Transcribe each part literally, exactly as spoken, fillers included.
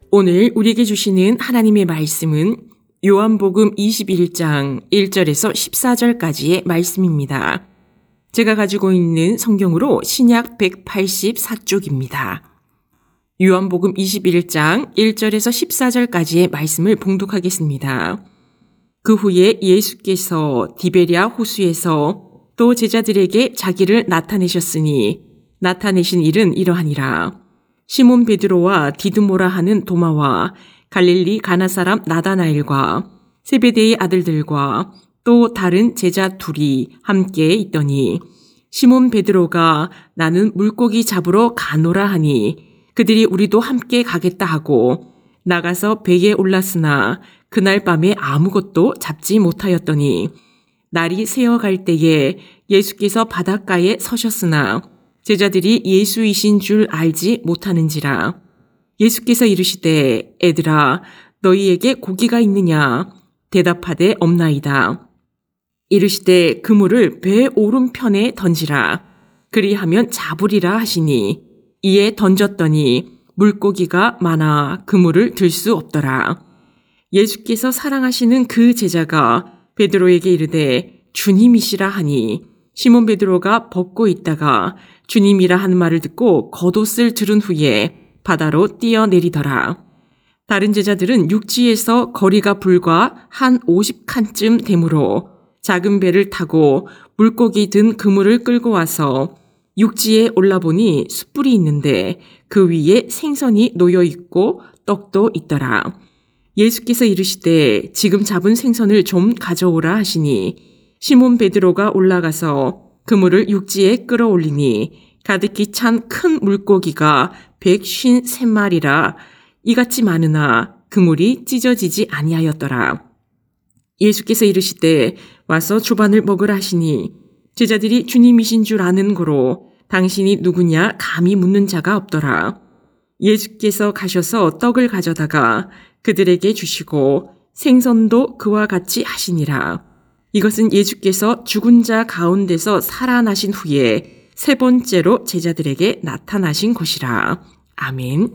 오늘 우리에게 주시는 하나님의 말씀은 요한복음 이십일 장 일 절에서 십사 절까지의 말씀입니다. 제가 가지고 있는 성경으로 신약 백팔십사 쪽입니다. 요한복음 이십일 장 일 절에서 십사 절까지의 말씀을 봉독하겠습니다. 그 후에 예수께서 디베랴 호수에서 또 제자들에게 자기를 나타내셨으니 나타내신 일은 이러하니라. 시몬 베드로와 디드모라 하는 도마와 갈릴리 가나 사람 나다나엘과 세베대의 아들들과 또 다른 제자 둘이 함께 있더니 시몬 베드로가 나는 물고기 잡으러 가노라 하니 그들이 우리도 함께 가겠다 하고 나가서 배에 올랐으나 그날 밤에 아무것도 잡지 못하였더니 날이 새어갈 때에 예수께서 바닷가에 서셨으나 제자들이 예수이신 줄 알지 못하는지라. 예수께서 이르시되 애들아 너희에게 고기가 있느냐 대답하되 없나이다. 이르시되 그물을 배 오른편에 던지라. 그리하면 잡으리라 하시니 이에 던졌더니 물고기가 많아 그물을 들 수 없더라. 예수께서 사랑하시는 그 제자가 베드로에게 이르되 주님이시라 하니 시몬 베드로가 벗고 있다가 주님이라 하는 말을 듣고 겉옷을 들은 후에 바다로 뛰어내리더라. 다른 제자들은 육지에서 거리가 불과 한 오십 칸쯤 되므로 작은 배를 타고 물고기 든 그물을 끌고 와서 육지에 올라보니 숯불이 있는데 그 위에 생선이 놓여 있고 떡도 있더라. 예수께서 이르시되 지금 잡은 생선을 좀 가져오라 하시니 시몬 베드로가 올라가서 그물을 육지에 끌어올리니 가득히 찬 큰 물고기가 백쉰세 마리라 이같이 많으나 그물이 찢어지지 아니하였더라. 예수께서 이르시되 와서 조반을 먹으라 하시니 제자들이 주님이신 줄 아는 고로 당신이 누구냐 감히 묻는 자가 없더라. 예수께서 가셔서 떡을 가져다가 그들에게 주시고 생선도 그와 같이 하시니라. 이것은 예수께서 죽은 자 가운데서 살아나신 후에 세 번째로 제자들에게 나타나신 것이라. 아멘.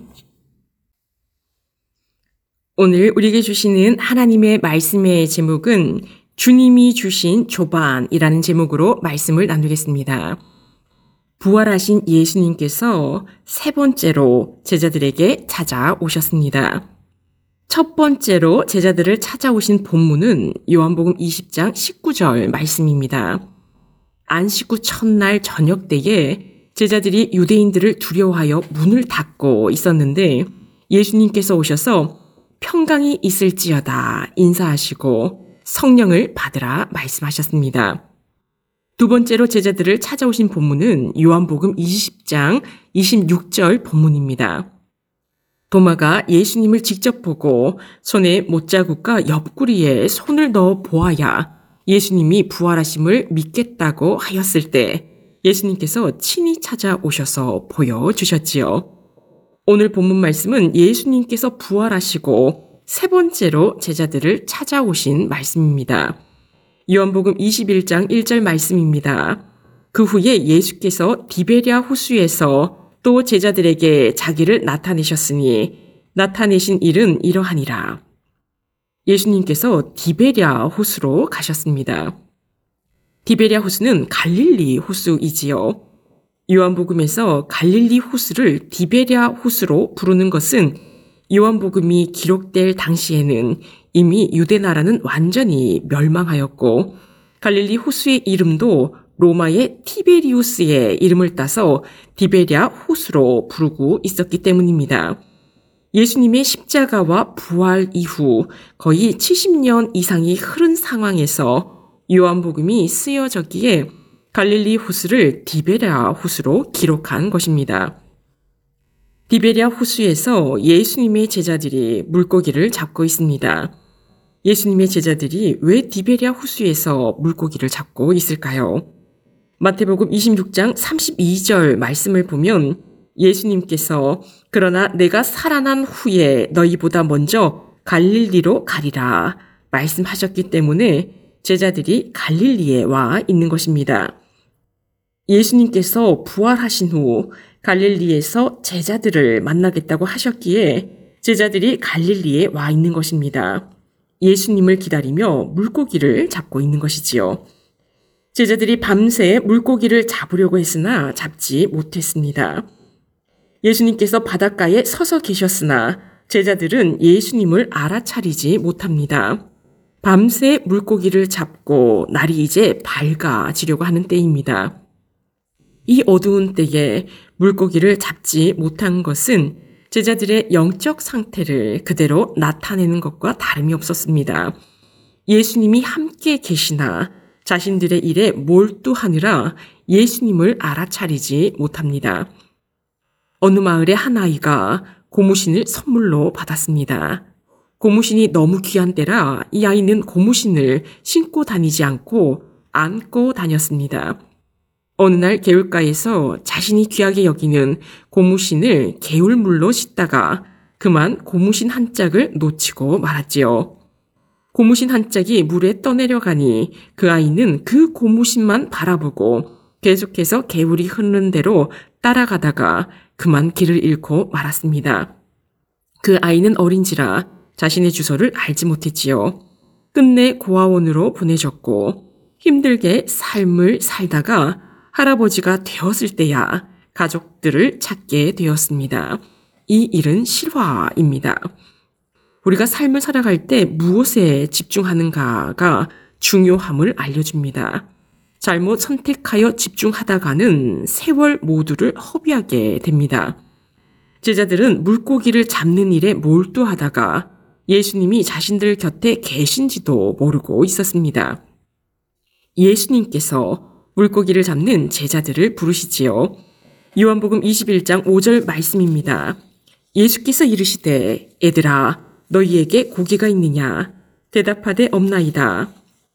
오늘 우리에게 주시는 하나님의 말씀의 제목은 주님이 주신 조반이라는 제목으로 말씀을 나누겠습니다. 부활하신 예수님께서 세 번째로 제자들에게 찾아오셨습니다. 첫 번째로 제자들을 찾아오신 본문은 요한복음 이십 장 십구 절 말씀입니다. 안식 후 첫날 저녁 때에 제자들이 유대인들을 두려워하여 문을 닫고 있었는데 예수님께서 오셔서 평강이 있을지어다 인사하시고 성령을 받으라 말씀하셨습니다. 두 번째로 제자들을 찾아오신 본문은 요한복음 이십 장 이십육 절 본문입니다. 도마가 예수님을 직접 보고 손에 못자국과 옆구리에 손을 넣어 보아야 예수님이 부활하심을 믿겠다고 하였을 때 예수님께서 친히 찾아오셔서 보여주셨지요. 오늘 본문 말씀은 예수님께서 부활하시고 세 번째로 제자들을 찾아오신 말씀입니다. 요한복음 이십일 장 일 절 말씀입니다. 그 후에 예수께서 디베랴 호수에서 또 제자들에게 자기를 나타내셨으니 나타내신 일은 이러하니라. 예수님께서 디베랴 호수로 가셨습니다. 디베랴 호수는 갈릴리 호수이지요. 요한복음에서 갈릴리 호수를 디베랴 호수로 부르는 것은 요한복음이 기록될 당시에는 이미 유대나라는 완전히 멸망하였고 갈릴리 호수의 이름도 로마의 티베리우스의 이름을 따서 디베랴 호수로 부르고 있었기 때문입니다. 예수님의 십자가와 부활 이후 거의 칠십 년 이상이 흐른 상황에서 요한복음이 쓰여졌기에 갈릴리 호수를 디베랴 호수로 기록한 것입니다. 디베랴 호수에서 예수님의 제자들이 물고기를 잡고 있습니다. 예수님의 제자들이 왜 디베랴 호수에서 물고기를 잡고 있을까요? 마태복음 이십육 장 삼십이 절 말씀을 보면 예수님께서 그러나 내가 살아난 후에 너희보다 먼저 갈릴리로 가리라 말씀하셨기 때문에 제자들이 갈릴리에 와 있는 것입니다. 예수님께서 부활하신 후 갈릴리에서 제자들을 만나겠다고 하셨기에 제자들이 갈릴리에 와 있는 것입니다. 예수님을 기다리며 물고기를 잡고 있는 것이지요. 제자들이 밤새 물고기를 잡으려고 했으나 잡지 못했습니다. 예수님께서 바닷가에 서서 계셨으나 제자들은 예수님을 알아차리지 못합니다. 밤새 물고기를 잡고 날이 이제 밝아지려고 하는 때입니다. 이 어두운 때에 물고기를 잡지 못한 것은 제자들의 영적 상태를 그대로 나타내는 것과 다름이 없었습니다. 예수님이 함께 계시나 자신들의 일에 몰두하느라 예수님을 알아차리지 못합니다. 어느 마을의 한 아이가 고무신을 선물로 받았습니다. 고무신이 너무 귀한 때라 이 아이는 고무신을 신고 다니지 않고 안고 다녔습니다. 어느 날 개울가에서 자신이 귀하게 여기는 고무신을 개울물로 씻다가 그만 고무신 한 짝을 놓치고 말았지요. 고무신 한 짝이 물에 떠내려가니 그 아이는 그 고무신만 바라보고 계속해서 개울이 흐르는 대로 따라가다가 그만 길을 잃고 말았습니다. 그 아이는 어린지라 자신의 주소를 알지 못했지요. 끝내 고아원으로 보내졌고 힘들게 삶을 살다가 할아버지가 되었을 때야 가족들을 찾게 되었습니다. 이 일은 실화입니다. 우리가 삶을 살아갈 때 무엇에 집중하는가가 중요함을 알려줍니다. 잘못 선택하여 집중하다가는 세월 모두를 허비하게 됩니다. 제자들은 물고기를 잡는 일에 몰두하다가 예수님이 자신들 곁에 계신지도 모르고 있었습니다. 예수님께서 물고기를 잡는 제자들을 부르시지요. 요한복음 이십일 장 오 절 말씀입니다. 예수께서 이르시되 애들아 너희에게 고기가 있느냐? 대답하되 없나이다.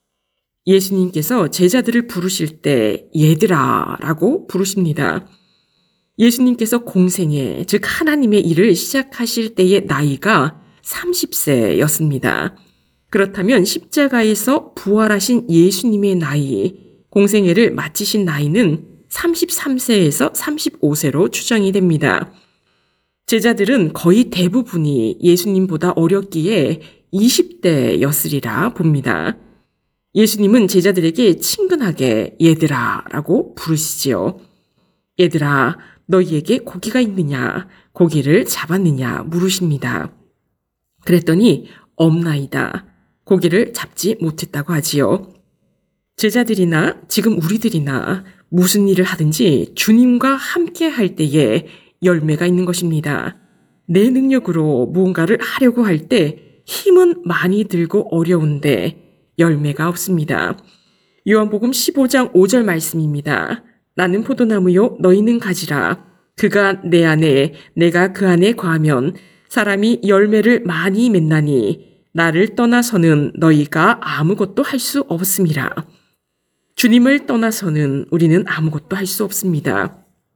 예수님께서 제자들을 부르실 때 얘들아 라고 부르십니다. 예수님께서 공생애, 즉 하나님의 일을 시작하실 때의 나이가 삼십 세였습니다. 그렇다면 십자가에서 부활하신 예수님의 나이, 공생애를 마치신 나이는 삼십삼 세에서 삼십오 세로 추정이 됩니다. 제자들은 거의 대부분이 예수님보다 어렸기에 이십 대였으리라 봅니다. 예수님은 제자들에게 친근하게 얘들아 라고 부르시지요. 얘들아 너희에게 고기가 있느냐 고기를 잡았느냐 물으십니다. 그랬더니 없나이다. 고기를 잡지 못했다고 하지요. 제자들이나 지금 우리들이나 무슨 일을 하든지 주님과 함께 할 때에 열매가 있는 것입니다. 내 능력으로 무언가를 하려고 할 때 힘은 많이 들고 어려운데 열매가 없습니다. 요한복음 십오 장 오 절 말씀입니다. 나는 포도나무요 너희는 가지라. 그가 내 안에 내가 그 안에 거하면 사람이 열매를 많이 맺나니 나를 떠나서는 너희가 아무것도 할 수 없음이라. 주님을 떠나서는 우리는 아무것도 할 수 없습니다.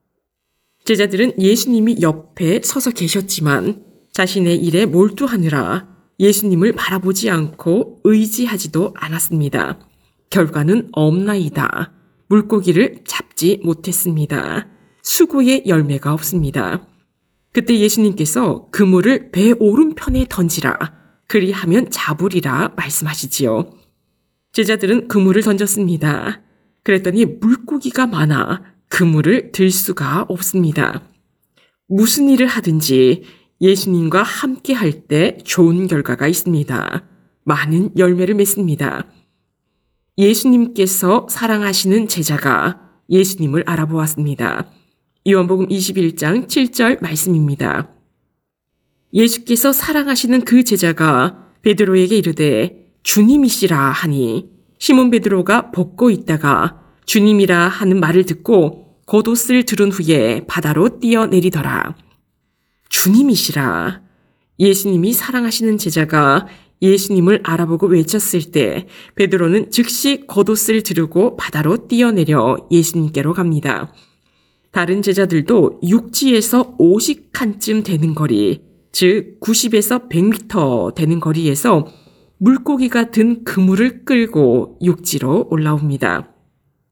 제자들은 예수님이 옆에 서서 계셨지만 자신의 일에 몰두하느라 예수님을 바라보지 않고 의지하지도 않았습니다. 결과는 없나이다. 물고기를 잡지 못했습니다. 수고의 열매가 없습니다. 그때 예수님께서 그물을 배 오른편에 던지라. 그리하면 잡으리라 말씀하시지요. 제자들은 그물을 던졌습니다. 그랬더니 물고기가 많아 그물을 들 수가 없습니다. 무슨 일을 하든지 예수님과 함께 할 때 좋은 결과가 있습니다. 많은 열매를 맺습니다. 예수님께서 사랑하시는 제자가 예수님을 알아보았습니다. 요한복음 이십일 장 칠 절 말씀입니다. 예수께서 사랑하시는 그 제자가 베드로에게 이르되 주님이시라 하니 시몬 베드로가 벗고 있다가 주님이라 하는 말을 듣고 겉옷을 들은 후에 바다로 뛰어내리더라. 주님이시라. 예수님이 사랑하시는 제자가 예수님을 알아보고 외쳤을 때 베드로는 즉시 겉옷을 두르고 바다로 뛰어내려 예수님께로 갑니다. 다른 제자들도 육지에서 오십 칸쯤 되는 거리, 즉 구십에서 백 미터 되는 거리에서 물고기가 든 그물을 끌고 육지로 올라옵니다.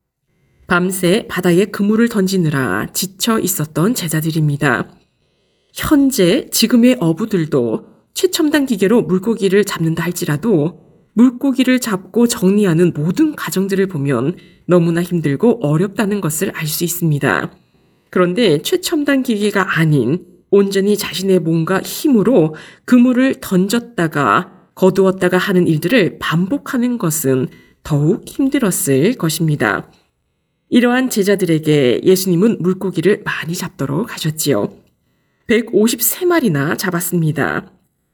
밤새 바다에 그물을 던지느라 지쳐 있었던 제자들입니다. 현재 지금의 어부들도 최첨단 기계로 물고기를 잡는다 할지라도 물고기를 잡고 정리하는 모든 과정들을 보면 너무나 힘들고 어렵다는 것을 알 수 있습니다. 그런데 최첨단 기계가 아닌 온전히 자신의 몸과 힘으로 그물을 던졌다가 거두었다가 하는 일들을 반복하는 것은 더욱 힘들었을 것입니다. 이러한 제자들에게 예수님은 물고기를 많이 잡도록 하셨지요. 백오십삼 마리나 잡았습니다.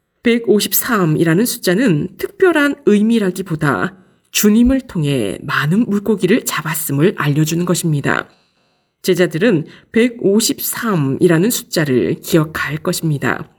백오십삼이라는 숫자는 특별한 의미라기보다 주님을 통해 많은 물고기를 잡았음을 알려주는 것입니다. 제자들은 백오십삼이라는 숫자를 기억할 것입니다.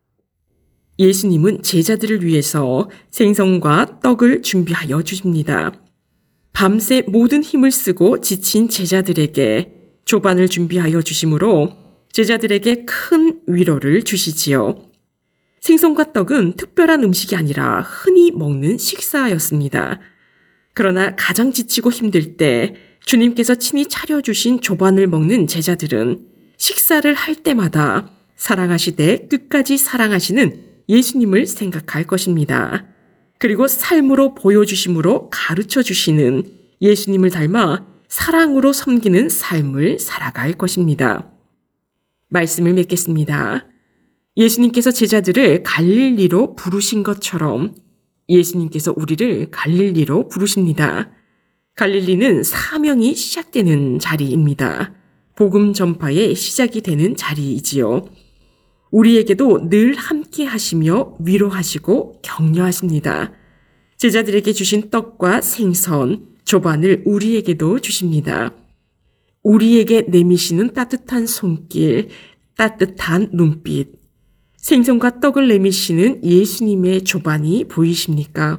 예수님은 제자들을 위해서 생선과 떡을 준비하여 주십니다. 밤새 모든 힘을 쓰고 지친 제자들에게 조반을 준비하여 주심으로 제자들에게 큰 위로를 주시지요. 생선과 떡은 특별한 음식이 아니라 흔히 먹는 식사였습니다. 그러나 가장 지치고 힘들 때 주님께서 친히 차려주신 조반을 먹는 제자들은 식사를 할 때마다 사랑하시되 끝까지 사랑하시는 예수님을 생각할 것입니다. 그리고 삶으로 보여주심으로 가르쳐 주시는 예수님을 닮아 사랑으로 섬기는 삶을 살아갈 것입니다. 말씀을 맺겠습니다. 예수님께서 제자들을 갈릴리로 부르신 것처럼 예수님께서 우리를 갈릴리로 부르십니다. 갈릴리는 사명이 시작되는 자리입니다. 복음 전파의 시작이 되는 자리이지요. 우리에게도 늘 함께 하시며 위로하시고 격려하십니다. 제자들에게 주신 떡과 생선, 조반을 우리에게도 주십니다. 우리에게 내미시는 따뜻한 손길, 따뜻한 눈빛, 생선과 떡을 내미시는 예수님의 조반이 보이십니까?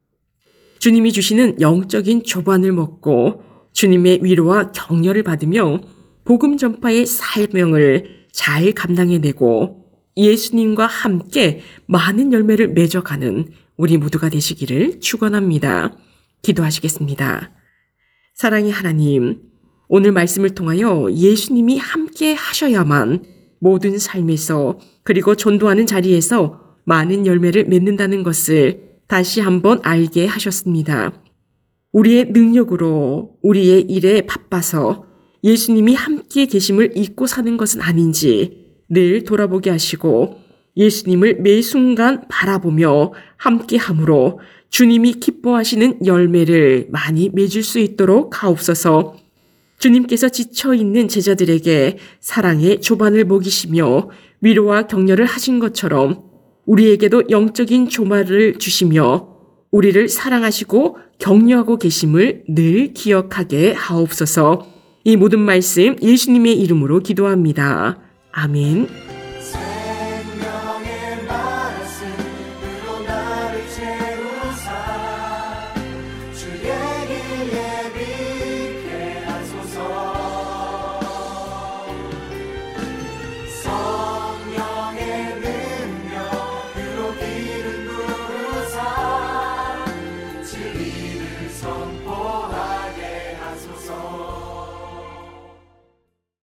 주님이 주시는 영적인 조반을 먹고 주님의 위로와 격려를 받으며 복음 전파의 사명을 잘 감당해내고 예수님과 함께 많은 열매를 맺어가는 우리 모두가 되시기를 축원합니다. 기도하시겠습니다. 사랑의 하나님, 오늘 말씀을 통하여 예수님이 함께 하셔야만 모든 삶에서 그리고 전도하는 자리에서 많은 열매를 맺는다는 것을 다시 한번 알게 하셨습니다. 우리의 능력으로 우리의 일에 바빠서 예수님이 함께 계심을 잊고 사는 것은 아닌지 늘 돌아보게 하시고 예수님을 매 순간 바라보며 함께함으로 주님이 기뻐하시는 열매를 많이 맺을 수 있도록 하옵소서. 주님께서 지쳐있는 제자들에게 사랑의 조반을 먹이시며 위로와 격려를 하신 것처럼 우리에게도 영적인 조반을 주시며 우리를 사랑하시고 격려하고 계심을 늘 기억하게 하옵소서. 이 모든 말씀 예수님의 이름으로 기도합니다. 아멘.